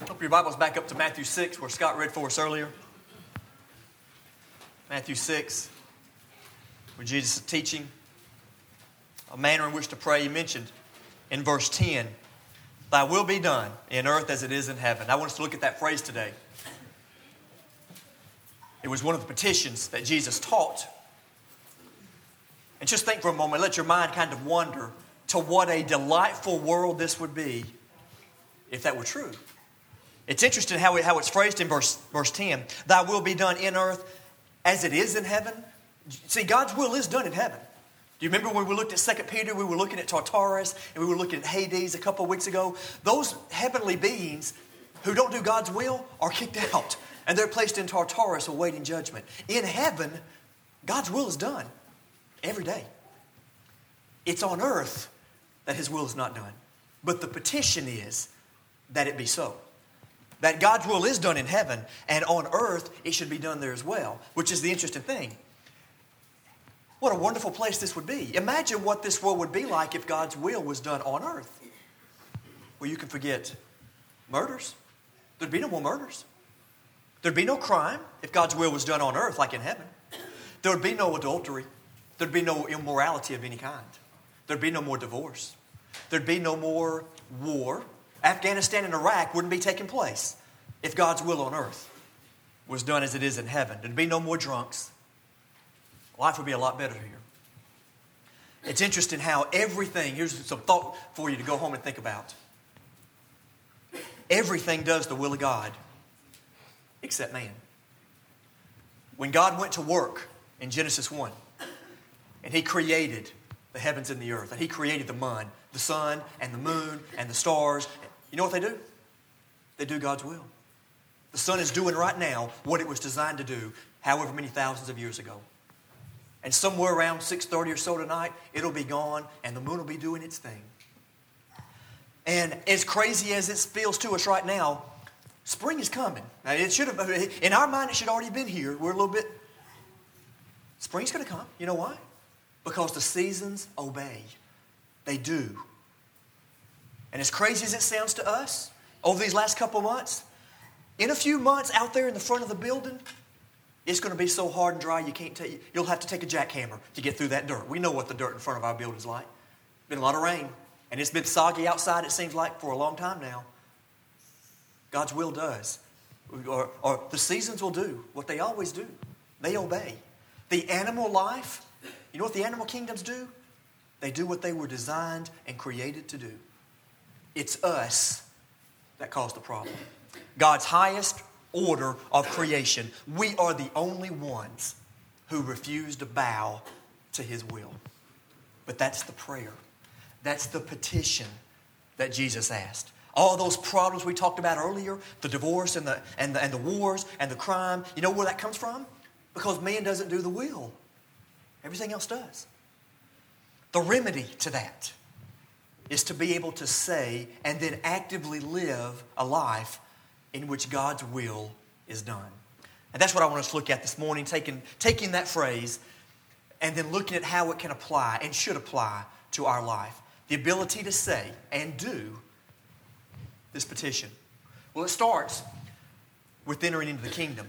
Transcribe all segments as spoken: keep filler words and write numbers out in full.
Open your Bibles back up to Matthew six, where Scott read for us earlier. Matthew six, where Jesus is teaching a manner in which to pray. He mentioned in verse ten, "Thy will be done in earth as it is in heaven." I want us to look at that phrase today. It was one of the petitions that Jesus taught. And just think for a moment, let your mind kind of wander to what a delightful world this would be if that were true. It's interesting how, it, how it's phrased in verse, verse ten. "Thy will be done in earth as it is in heaven." See, God's will is done in heaven. Do you remember when we looked at Second Peter, we were looking at Tartarus, and we were looking at Hades a couple of weeks ago? Those heavenly beings who don't do God's will are kicked out, and they're placed in Tartarus awaiting judgment. In heaven, God's will is done every day. It's on earth that His will is not done. But the petition is that it be so. That God's will is done in heaven, and on earth it should be done there as well, which is the interesting thing. What a wonderful place this would be. Imagine what this world would be like if God's will was done on earth. Well, you can forget murders. There'd be no more murders. There'd be no crime if God's will was done on earth like in heaven. There would be no adultery. There'd be no immorality of any kind. There'd be no more divorce. There'd be no more war. Afghanistan and Iraq wouldn't be taking place if God's will on earth was done as it is in heaven. There'd be no more drunks. Life would be a lot better here. It's interesting how everything, here's some thought for you to go home and think about. Everything does the will of God except man. When God went to work in Genesis one, and He created the heavens and the earth, and He created the sun, the sun and the moon and the stars. You know what they do? They do God's will. The sun is doing right now what it was designed to do however many thousands of years ago. And somewhere around six thirty or so tonight, it'll be gone and the moon will be doing its thing. And as crazy as it feels to us right now, spring is coming. Now, it should have, in our mind, it should already been here. We're a little bit, spring's going to come. You know why? Because the seasons obey. They do. And as crazy as it sounds to us, over these last couple of months, in a few months out there in the front of the building, it's going to be so hard and dry you can't take, you'll have to take a jackhammer to get through that dirt. We know what the dirt in front of our building's like. It's been a lot of rain, and it's been soggy outside, it seems like, for a long time now. God's will does. Or, or the seasons will do what they always do. They obey. The animal life, you know what the animal kingdoms do? They do what they were designed and created to do. It's us that caused the problem. God's highest order of creation. We are the only ones who refuse to bow to His will. But that's the prayer. That's the petition that Jesus asked. All those problems we talked about earlier, the divorce and the, and the, and the wars and the crime, you know where that comes from? Because man doesn't do the will. Everything else does. The remedy to that is to be able to say and then actively live a life in which God's will is done. And that's what I want us to look at this morning, taking, taking that phrase and then looking at how it can apply and should apply to our life. The ability to say and do this petition. Well, it starts with entering into the kingdom.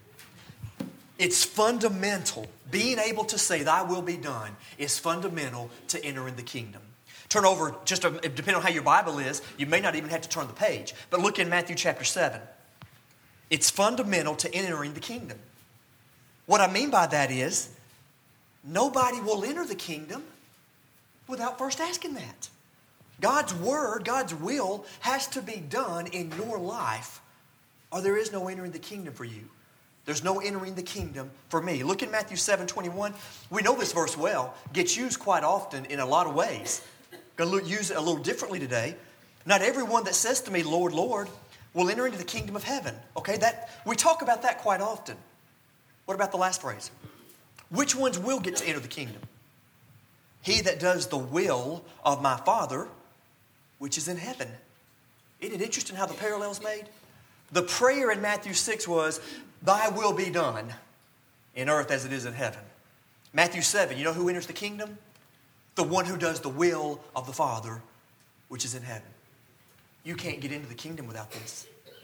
It's fundamental. Being able to say, "Thy will be done," is fundamental to entering the kingdom. Turn over, just a, depending on how your Bible is, you may not even have to turn the page. But look in Matthew chapter seven. It's fundamental to entering the kingdom. What I mean by that is, nobody will enter the kingdom without first asking that. God's word, God's will has to be done in your life, or there is no entering the kingdom for you. There's no entering the kingdom for me. Look at Matthew seven twenty-one. We know this verse well. Gets used quite often in a lot of ways. Going to use it a little differently today. Not everyone that says to me, "Lord, Lord," will enter into the kingdom of heaven. Okay, that we talk about that quite often. What about the last phrase? Which ones will get to enter the kingdom? He that does the will of my Father, which is in heaven. Isn't it interesting how the parallel's made? The prayer in Matthew six was, "Thy will be done in earth as it is in heaven." Matthew seven, you know who enters the kingdom? The one who does the will of the Father, which is in heaven. You can't get into the kingdom without this.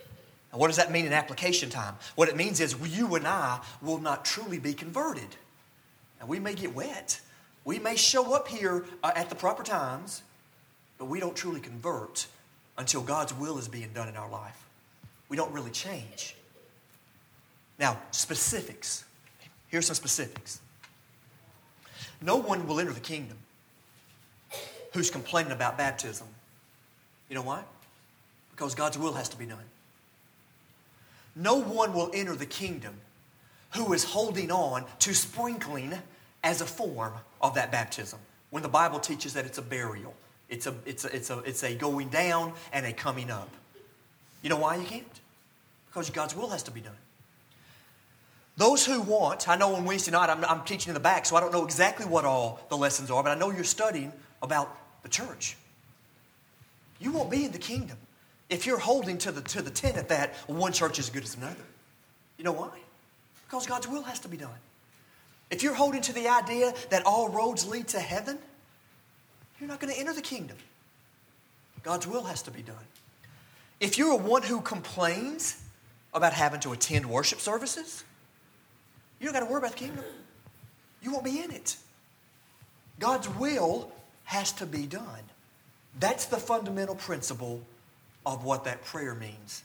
Now, what does that mean in application time? What it means is you and I will not truly be converted. And we may get wet. We may show up here uh, at the proper times, but we don't truly convert until God's will is being done in our life. We don't really change. Now, specifics. Here's some specifics. No one will enter the kingdom who's complaining about baptism. You know why? Because God's will has to be done. No one will enter the kingdom who is holding on to sprinkling as a form of that baptism, when the Bible teaches that it's a burial. It's a, it's a, it's a, it's a going down and a coming up. You know why you can't? Because God's will has to be done. Those who want, I know on Wednesday night I'm, I'm teaching in the back, so I don't know exactly what all the lessons are, but I know you're studying about the church. You won't be in the kingdom if you're holding to the, to the tenet that one church is as good as another. You know why? Because God's will has to be done. If you're holding to the idea that all roads lead to heaven, you're not going to enter the kingdom. God's will has to be done. If you're one who complains about having to attend worship services, you don't got to worry about the kingdom. You won't be in it. God's will has to be done. That's the fundamental principle of what that prayer means.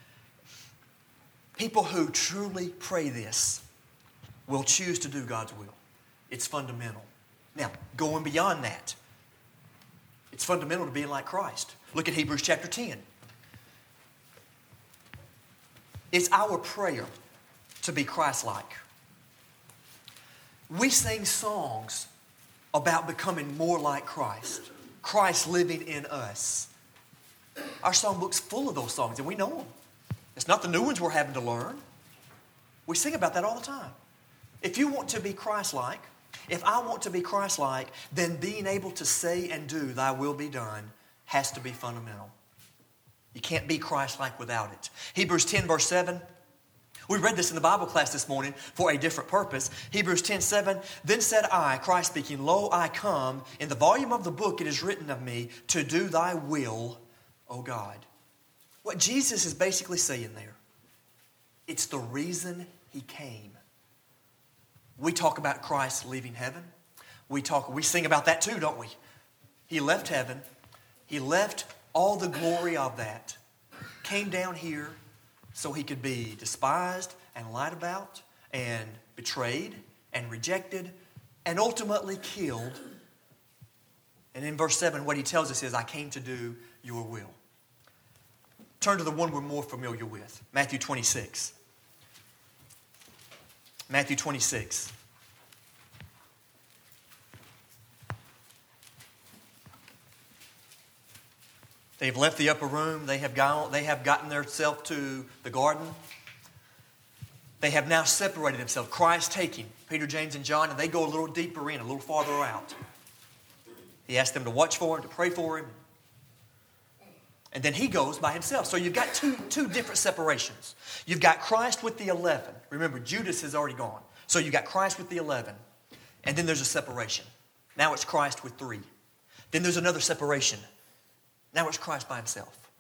People who truly pray this will choose to do God's will. It's fundamental. Now, going beyond that, it's fundamental to being like Christ. Look at Hebrews chapter ten. It's our prayer to be Christ-like. We sing songs about becoming more like Christ. Christ living in us. Our songbook's full of those songs, and we know them. It's not the new ones we're having to learn. We sing about that all the time. If you want to be Christ-like, if I want to be Christ-like, then being able to say and do thy will be done has to be fundamental. You can't be Christ-like without it. Hebrews ten verse seven. We read this in the Bible class this morning for a different purpose. Hebrews ten seven. Then said I, Christ speaking, Lo, I come. In the volume of the book it is written of me to do thy will, O God. What Jesus is basically saying there, it's the reason he came. We talk about Christ leaving heaven. We talk, we sing about that too, don't we? He left heaven. He left all the glory of that. Came down here so he could be despised and lied about and betrayed and rejected and ultimately killed. And in verse seven, what he tells us is, I came to do your will. Turn to the one we're more familiar with, Matthew twenty-six. Matthew twenty-six. They've left the upper room. They have gone, they have gotten themselves to the garden. They have now separated themselves. Christ taking Peter, James, and John, and they go a little deeper in, a little farther out. He asked them to watch for him, to pray for him. And then he goes by himself. So you've got two, two different separations. You've got Christ with the eleven. Remember, Judas has already gone. So you've got Christ with the eleven. And then there's a separation. Now it's Christ with three. Then there's another separation. Now it's Christ by himself.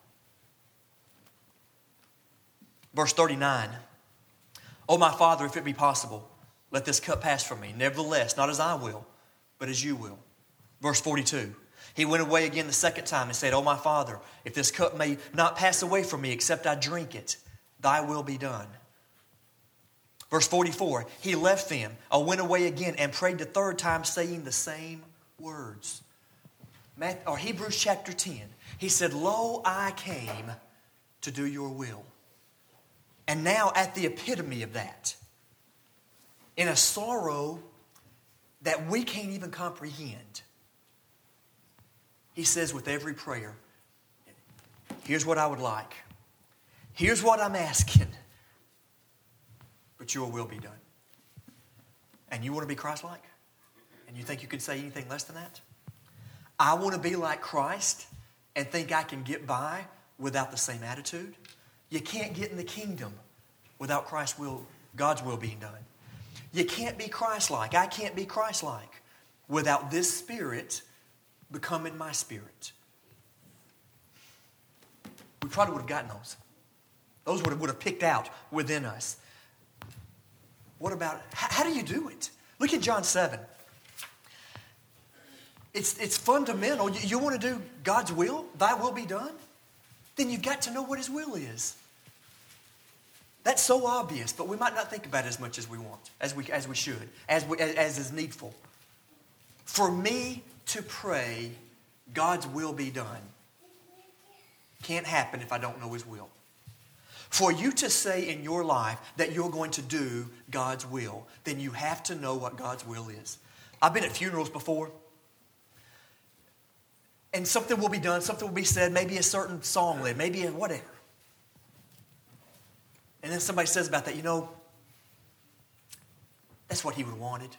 Verse thirty-nine. O my Father, if it be possible, let this cup pass from me. Nevertheless, not as I will, but as you will. Verse forty-two. He went away again the second time and said, O my Father, if this cup may not pass away from me except I drink it, thy will be done. Verse forty-four. He left them, or went away again and prayed the third time, saying the same words. Matthew, or Hebrews chapter ten. He said, Lo, I came to do your will. And now at the epitome of that, in a sorrow that we can't even comprehend, he says with every prayer, here's what I would like. Here's what I'm asking. But your will be done. And you want to be Christ-like? And you think you can say anything less than that? I want to be like Christ and think I can get by without the same attitude? You can't get in the kingdom without Christ's will, God's will being done. You can't be Christ-like. I can't be Christ-like without this spirit becoming my spirit. We probably would have gotten those. Those would have, would have picked out within us. What about, how, how do you do it? Look at John seven. It's, it's fundamental. You, you want to do God's will? Thy will be done? Then you've got to know what his will is. That's so obvious, but we might not think about it as much as we want, as we, as we should, as, we, as, as is needful. For me to pray, God's will be done, can't happen if I don't know his will. For you to say in your life that you're going to do God's will, then you have to know what God's will is. I've been at funerals before, and something will be done, something will be said, maybe a certain song led, maybe a whatever. And then somebody says about that, you know, that's what he would have wanted.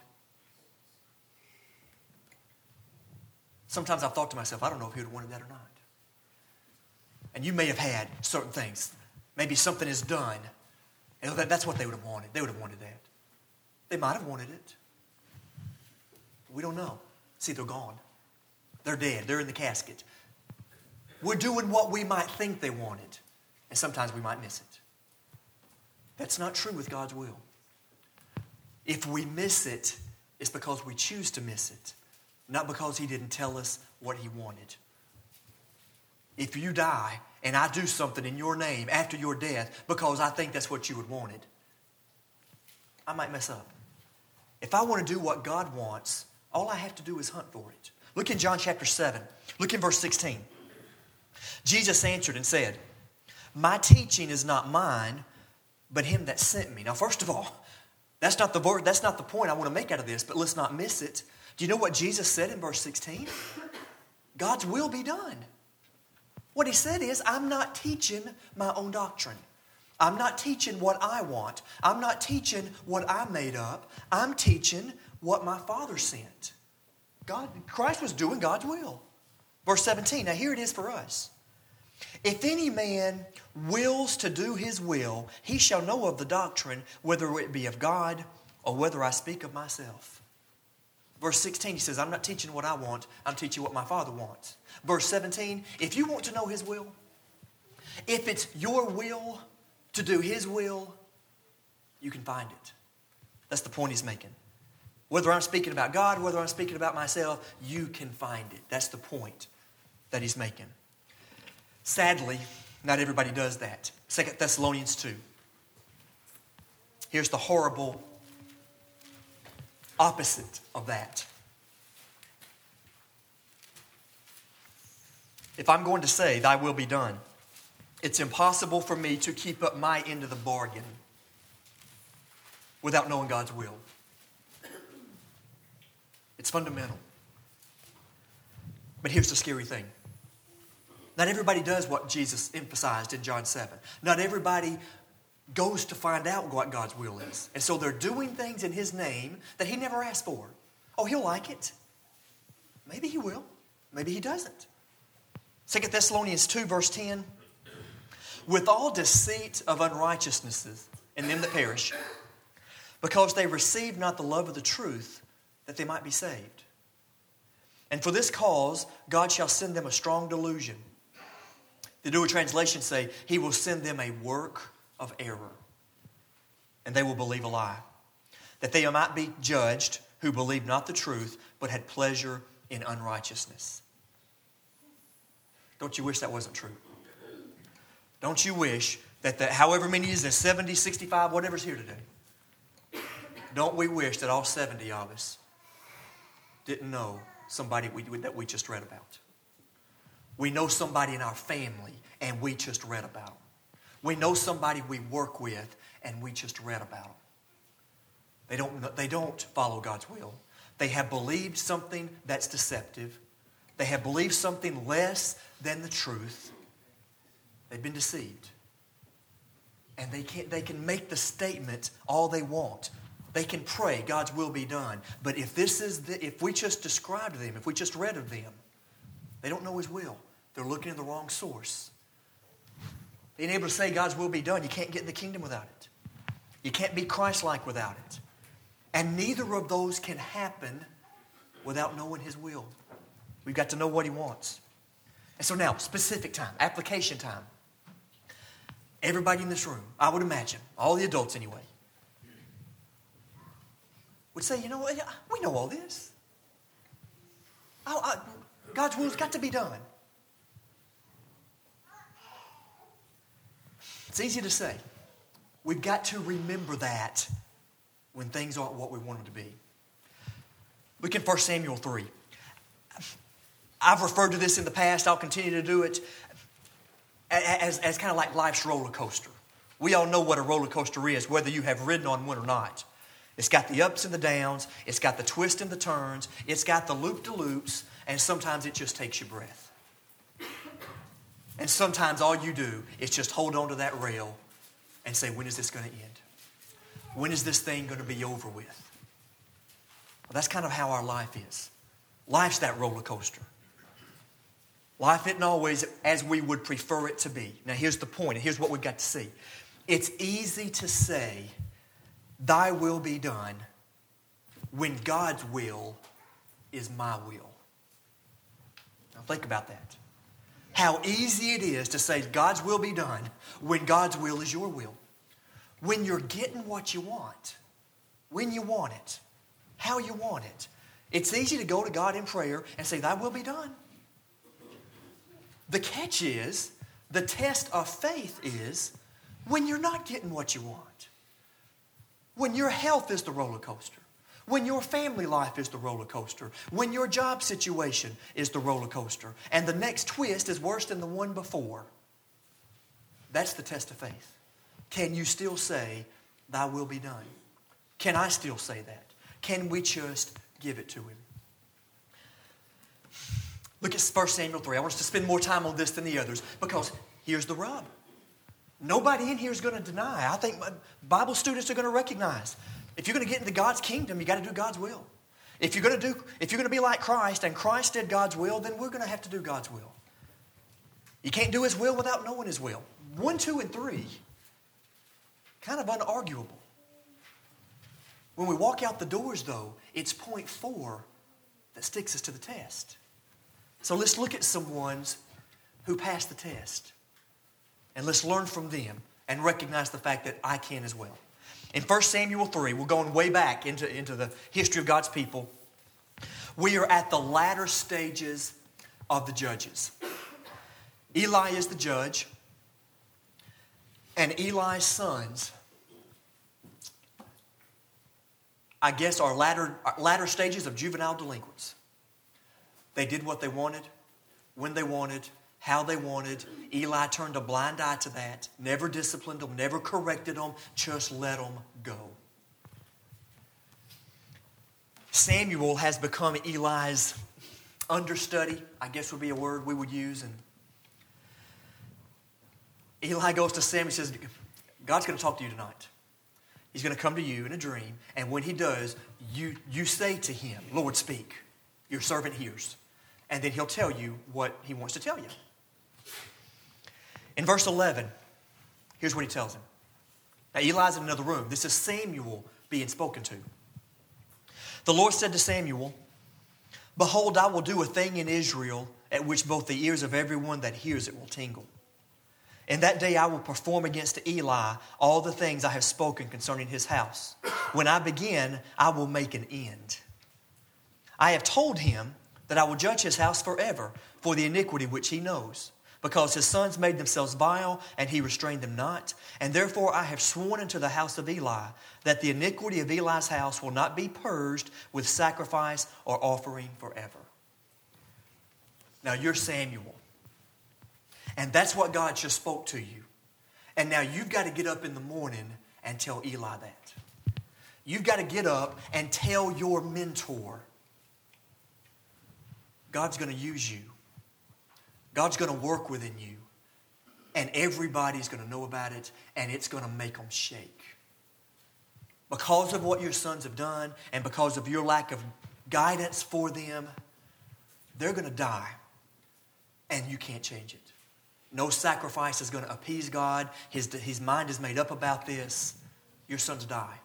Sometimes I've thought to myself, I don't know if he would have wanted that or not. And you may have had certain things. Maybe something is done. And that's what they would have wanted. They would have wanted that. They might have wanted it. We don't know. See, they're gone. They're dead. They're in the casket. We're doing what we might think they wanted. And sometimes we might miss it. That's not true with God's will. If we miss it, it's because we choose to miss it, not because he didn't tell us what he wanted. If you die and I do something in your name after your death because I think that's what you would wanted, I might mess up. If I want to do what God wants, all I have to do is hunt for it. Look in John chapter seven. Look in verse sixteen. Jesus answered and said, my teaching is not mine, but him that sent me. Now, first of all, that's not the word, that's not the point I want to make out of this, but let's not miss it. Do you know what Jesus said in verse sixteen? God's will be done. What he said is, I'm not teaching my own doctrine. I'm not teaching what I want. I'm not teaching what I made up. I'm teaching what my Father sent. God, Christ was doing God's will. Verse seventeen, now here it is for us. If any man wills to do his will, he shall know of the doctrine, whether it be of God or whether I speak of myself. Verse sixteen, he says, I'm not teaching what I want, I'm teaching what my Father wants. Verse seventeen, if you want to know his will, if it's your will to do his will, you can find it. That's the point he's making. Whether I'm speaking about God, whether I'm speaking about myself, you can find it. That's the point that he's making. Sadly, not everybody does that. Second Thessalonians two. Here's the horrible opposite of that. If I'm going to say, thy will be done, it's impossible for me to keep up my end of the bargain without knowing God's will. It's fundamental. But here's the scary thing. Not everybody does what Jesus emphasized in John seven. Not everybody goes to find out what God's will is. And so they're doing things in his name that he never asked for. Oh, he'll like it. Maybe he will. Maybe he doesn't. Second Thessalonians two, verse ten. With all deceit of unrighteousnesses in them that perish, because they receive not the love of the truth, that they might be saved. And for this cause, God shall send them a strong delusion. The Newer Translation say, he will send them a work of error, and they will believe a lie, that they might be judged who believed not the truth, but had pleasure in unrighteousness. Don't you wish that wasn't true? Don't you wish that the, however many is there, seventy, sixty-five, whatever's here today, don't we wish that all seventy of us didn't know somebody we, that we just read about? We know somebody in our family, and we just read about them. We know somebody we work with, and we just read about them. They don't, they don't follow God's will. They have believed something that's deceptive. They have believed something less than the truth. They've been deceived. And they can't, they can make the statement all they want. They can pray, God's will be done. But if this is the, if we just described them, if we just read of them, they don't know his will. They're looking at the wrong source. Being able to say God's will be done, you can't get in the kingdom without it. You can't be Christ-like without it. And neither of those can happen without knowing his will. We've got to know what he wants. And so now, specific time, application time. everybody in this room, I would imagine, all the adults anyway, would say, you know what, we know all this. I, I, God's will's got to be done. It's easy to say. We've got to remember that when things aren't what we want them to be. Look in First Samuel three. I've referred to this in the past. I'll continue to do it as, as kind of like life's roller coaster. We all know what a roller coaster is, whether you have ridden on one or not. It's got the ups and the downs. It's got the twists and the turns. It's got the loop-de-loops. And sometimes it just takes your breath. And sometimes all you do is just hold on to that rail and say, when is this going to end? When is this thing going to be over with? Well, that's kind of how our life is. Life's that roller coaster. Life isn't always as we would prefer it to be. Now here's the point, and here's what we've got to see. It's easy to say, thy will be done, when God's will is my will. Now think about that. How easy it is to say God's will be done when God's will is your will. When you're getting what you want. When you want it. How you want it. It's easy to go to God in prayer and say, thy will be done. The catch is, the test of faith is, when you're not getting what you want. When your health is the roller coaster. When your family life is the roller coaster. When your job situation is the roller coaster. And the next twist is worse than the one before. That's the test of faith. Can you still say, thy will be done? Can I still say that? Can we just give it to him? Look at First Samuel three. I want us to spend more time on this than the others because here's the rub. Nobody in here is going to deny. I think Bible students are going to recognize. If you're going to get into God's kingdom, you got to do God's will. If you're going to do, if you're going to be like Christ and Christ did God's will, then we're going to have to do God's will. You can't do his will without knowing his will. One, two, and three, kind of unarguable. When we walk out the doors, though, it's point four that sticks us to the test. So let's look at some ones who passed the test. And let's learn from them and recognize the fact that I can as well. In First Samuel three, we're going way back into, into the history of God's people. We are at the latter stages of the judges. Eli is the judge. And Eli's sons, I guess, are latter, latter stages of juvenile delinquents. They did what they wanted, when they wanted, how they wanted. Eli turned a blind eye to that, never disciplined them, never corrected them, just let them go. Samuel has become Eli's understudy, I guess would be a word we would use. And Eli goes to Samuel and says, God's going to talk to you tonight. He's going to come to you in a dream, and when he does, you, you say to him, Lord, speak. Your servant hears. And then he'll tell you what he wants to tell you. In verse eleven, here's what he tells him. Now, Eli's in another room. This is Samuel being spoken to. The Lord said to Samuel, behold, I will do a thing in Israel at which both the ears of everyone that hears it will tingle. In that day I will perform against Eli all the things I have spoken concerning his house. When I begin, I will make an end. I have told him that I will judge his house forever for the iniquity which he knows, because his sons made themselves vile, and he restrained them not. And therefore I have sworn unto the house of Eli that the iniquity of Eli's house will not be purged with sacrifice or offering forever. Now you're Samuel. And that's what God just spoke to you. And now you've got to get up in the morning and tell Eli that. You've got to get up and tell your mentor, God's going to use you. God's going to work within you. And everybody's going to know about it, and it's going to make them shake. Because of what your sons have done, and because of your lack of guidance for them, they're going to die, and you can't change it. No sacrifice is going to appease God. His, his mind is made up about this. Your sons die.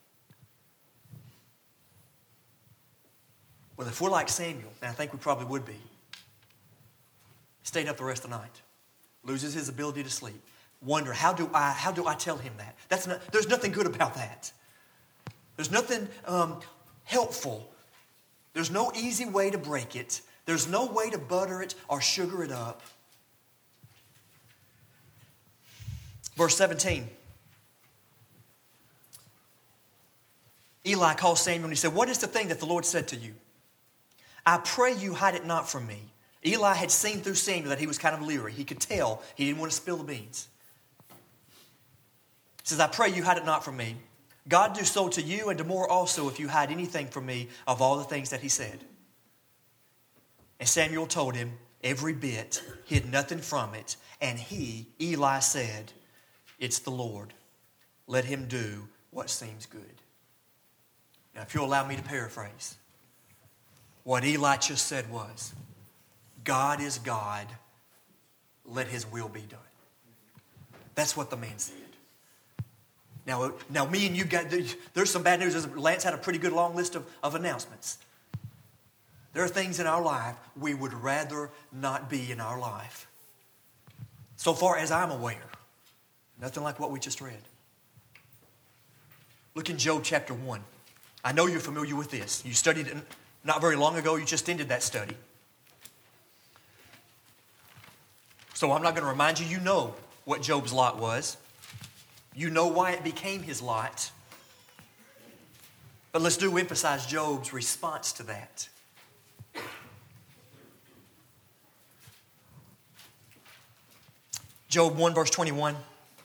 Well, if we're like Samuel, and I think we probably would be, stayed up the rest of the night, loses his ability to sleep, wonder, how do I, how do I tell him that? That's not, there's nothing good about that. There's nothing um, helpful. There's no easy way to break it. There's no way to butter it or sugar it up. Verse seventeen. Eli called Samuel and he said, "What is the thing that the Lord said to you? I pray you hide it not from me." Eli had seen through Samuel that he was kind of leery. He could tell he didn't want to spill the beans. He says, "I pray you hide it not from me. God do so to you and to more also if you hide anything from me of all the things that he said." And Samuel told him every bit, hid nothing from it. And he, Eli, said, "It's the Lord. Let him do what seems good." Now, if you'll allow me to paraphrase, what Eli just said was, God is God. Let his will be done. That's what the man said. Now, now me and you got, there's some bad news. Lance had a pretty good long list of, of announcements. There are things in our life we would rather not be in our life. So far as I'm aware, nothing like what we just read. Look in Job chapter one. I know you're familiar with this. You studied it not very long ago. You just ended that study. So I'm not going to remind you. You know what Job's lot was. You know why it became his lot. But let's do emphasize Job's response to that. Job one verse twenty-one.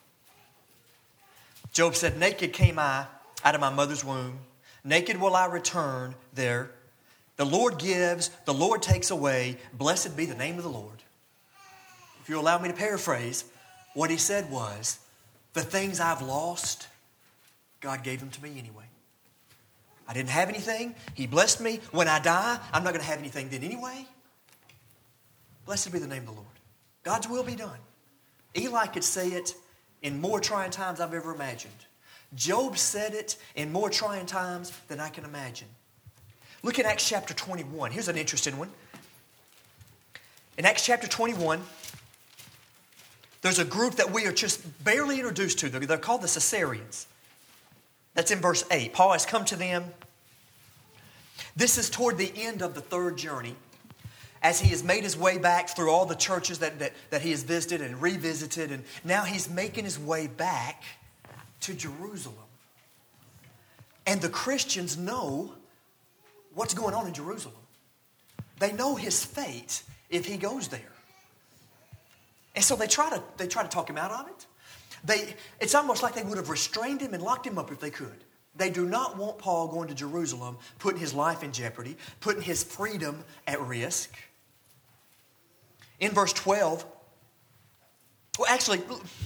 Job said, "Naked came I out of my mother's womb. Naked will I return there. The Lord gives, the Lord takes away. Blessed be the name of the Lord." If you allow me to paraphrase, what he said was, the things I've lost, God gave them to me anyway. I didn't have anything. He blessed me. When I die, I'm not going to have anything then anyway. Blessed be the name of the Lord. God's will be done. Eli could say it in more trying times I've ever imagined. Job said it in more trying times than I can imagine. Look at Acts chapter twenty-one. Here's an interesting one. In Acts chapter twenty-one, there's a group that we are just barely introduced to. They're called the Caesareans. That's in verse eight. Paul has come to them. This is toward the end of the third journey, as he has made his way back through all the churches that, that, that he has visited and revisited. And now he's making his way back to Jerusalem. And the Christians know what's going on in Jerusalem. They know his fate if he goes there. And so they try to, they try to talk him out of it. They, it's almost like they would have restrained him and locked him up if they could. They do not want Paul going to Jerusalem, putting his life in jeopardy, putting his freedom at risk. In verse twelve, well, actually,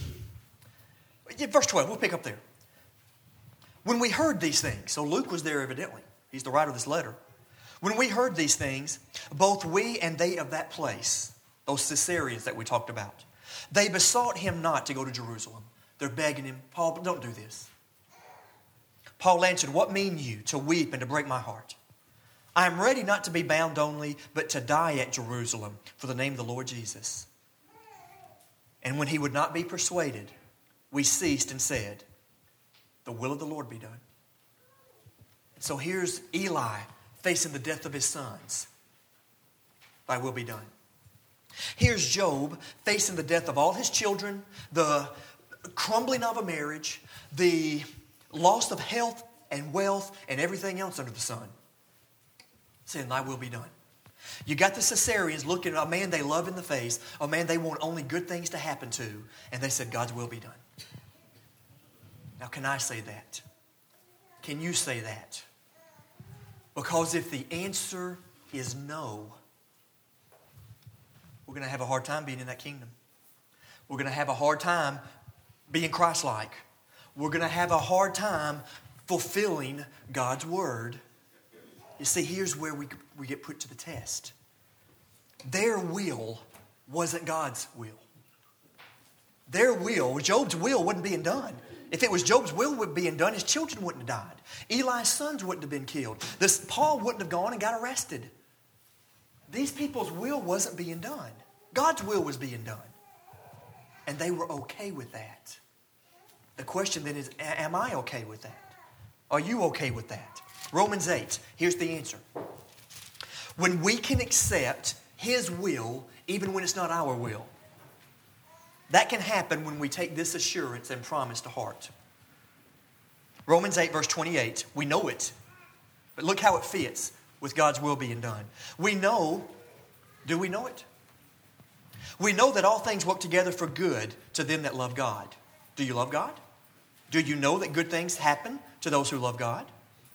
verse twelve, we'll pick up there. When we heard these things, so Luke was there evidently. He's the writer of this letter. When we heard these things, both we and they of that place, those Caesareans that we talked about, they besought him not to go to Jerusalem. They're begging him, "Paul, don't do this." Paul answered, "What mean you to weep and to break my heart? I am ready not to be bound only, but to die at Jerusalem for the name of the Lord Jesus." And when he would not be persuaded, we ceased and said, "The will of the Lord be done." So here's Eli facing the death of his sons. Thy will be done. Here's Job facing the death of all his children, the crumbling of a marriage, the loss of health and wealth and everything else under the sun. Saying, "Thy will be done." You got the Caesareans looking at a man they love in the face, a man they want only good things to happen to, and they said, "God's will be done." Now, can I say that? Can you say that? Because if the answer is no, we're going to have a hard time being in that kingdom. We're going to have a hard time being Christ-like. We're going to have a hard time fulfilling God's word. You see, here's where we, we get put to the test. Their will wasn't God's will. Their will, Job's will wasn't being done. If it was Job's will being done, his children wouldn't have died. Eli's sons wouldn't have been killed. This Paul wouldn't have gone and got arrested. These people's will wasn't being done. God's will was being done. And they were okay with that. The question then is, am I okay with that? Are you okay with that? Romans eight, here's the answer. When we can accept His will, even when it's not our will, that can happen when we take this assurance and promise to heart. Romans eight, verse twenty-eight, we know it, but look how it fits with God's will being done. We know, do we know it? We know that all things work together for good to them that love God. Do you love God? Do you know that good things happen to those who love God?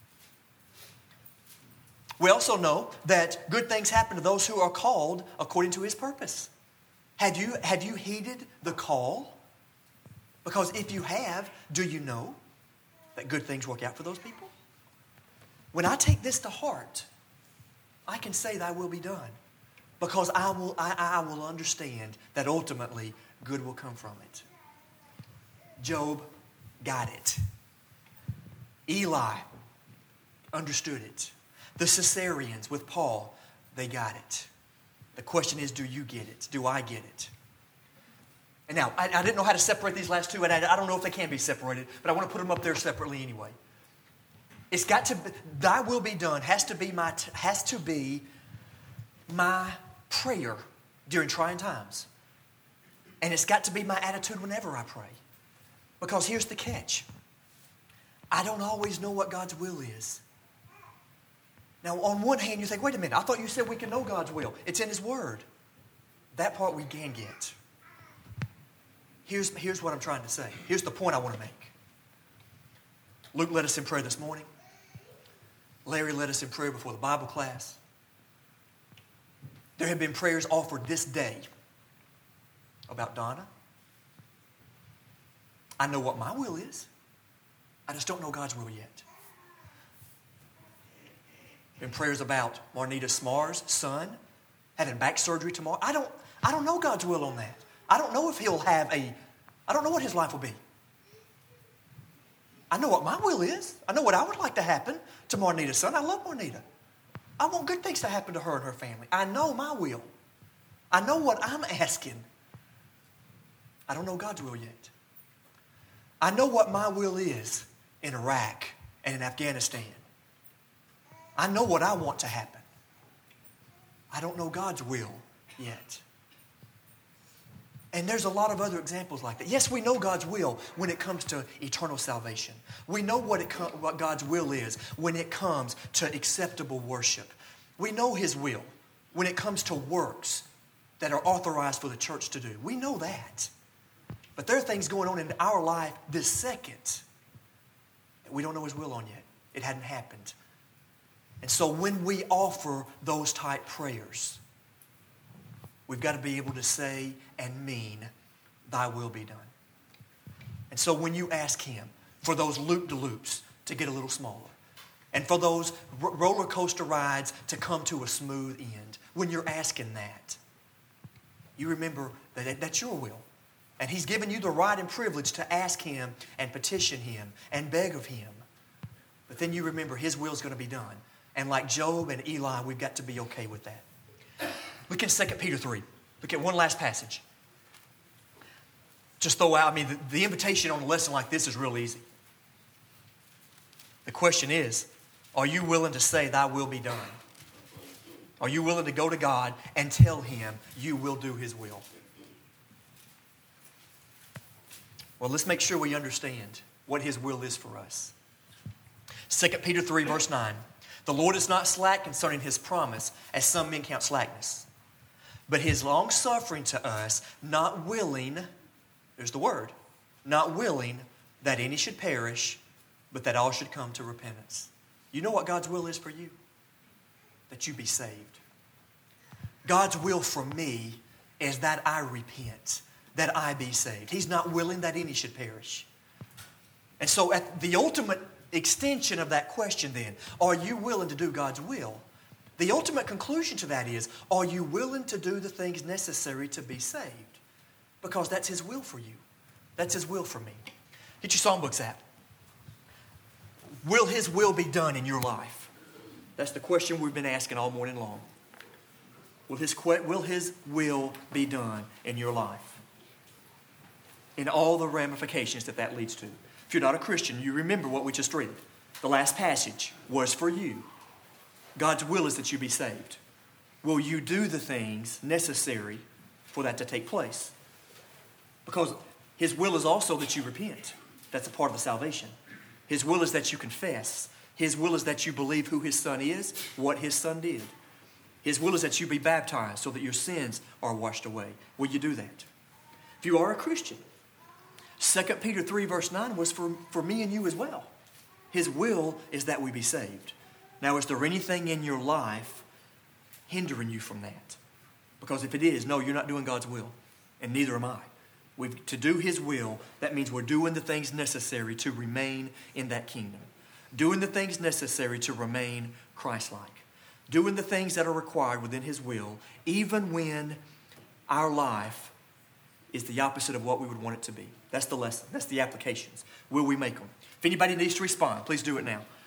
We also know that good things happen to those who are called according to His purpose. Have you, have you heeded the call? Because if you have, do you know that good things work out for those people? When I take this to heart, I can say thy will be done. Because I will, I, I will understand that ultimately good will come from it. Job got it. Eli understood it. The Caesareans with Paul, they got it. The question is, do you get it? Do I get it? And now, I, I didn't know how to separate these last two, and I, I don't know if they can be separated, but I want to put them up there separately anyway. It's got to be, thy will be done has to be my, has to be my prayer during trying times. And it's got to be my attitude whenever I pray. Because here's the catch. I don't always know what God's will is. Now, on one hand, you think, wait a minute, I thought you said we can know God's will. It's in His Word. That part we can get. Here's, here's what I'm trying to say. Here's the point I want to make. Luke led us in prayer this morning. Larry led us in prayer before the Bible class. There have been prayers offered this day about Donna. I know what my will is. I just don't know God's will yet. Been prayers about Marnita Smar's son having back surgery tomorrow. I don't, I don't know God's will on that. I don't know if he'll have a, I don't know what his life will be. I know what my will is. I know what I would like to happen to Marnita's son. I love Marnita. I want good things to happen to her and her family. I know my will. I know what I'm asking. I don't know God's will yet. I know what my will is in Iraq and in Afghanistan. I know what I want to happen. I don't know God's will yet. And there's a lot of other examples like that. Yes, we know God's will when it comes to eternal salvation. We know what, it com- what God's will is when it comes to acceptable worship. We know His will when it comes to works that are authorized for the church to do. We know that. But there are things going on in our life this second that we don't know His will on yet. It hadn't happened. And so when we offer those type prayers, we've got to be able to say and mean, thy will be done. And so when you ask Him for those loop-de-loops to get a little smaller, and for those r- roller coaster rides to come to a smooth end, when you're asking that, you remember that that's your will. And He's given you the right and privilege to ask Him and petition Him and beg of Him. But then you remember His will is going to be done. And like Job and Eli, we've got to be okay with that. Look at Second Peter three. Look at one last passage. Just throw out, I mean, the, the invitation on a lesson like this is real easy. The question is, are you willing to say, thy will be done? Are you willing to go to God and tell Him you will do His will? Well, let's make sure we understand what His will is for us. Second Peter three, verse nine. The Lord is not slack concerning His promise, as some men count slackness, but His long-suffering to us, not willing, there's the word, not willing that any should perish, but that all should come to repentance. You know what God's will is for you? That you be saved. God's will for me is that I repent, that I be saved. He's not willing that any should perish. And so at the ultimate extension of that question then, are you willing to do God's will? The ultimate conclusion to that is, are you willing to do the things necessary to be saved? Because that's His will for you. That's His will for me. Get your songbooks out. Will His will be done in your life? That's the question we've been asking all morning long. Will His, will His will be done in your life? in all the ramifications that that leads to. If you're not a Christian, you remember what we just read. The last passage was for you. God's will is that you be saved. Will you do the things necessary for that to take place? Because His will is also that you repent. That's a part of the salvation. His will is that you confess. His will is that you believe who His Son is, what His Son did. His will is that you be baptized so that your sins are washed away. Will you do that? If you are a Christian, Second Peter three verse nine was for, for me and you as well. His will is that we be saved. Now, is there anything in your life hindering you from that? Because if it is, no, you're not doing God's will, and neither am I. We've, to do His will, that means we're doing the things necessary to remain in that kingdom. Doing the things necessary to remain Christ-like. Doing the things that are required within His will, even when our life is the opposite of what we would want it to be. That's the lesson. That's the applications. Will we make them? If anybody needs to respond, please do it now.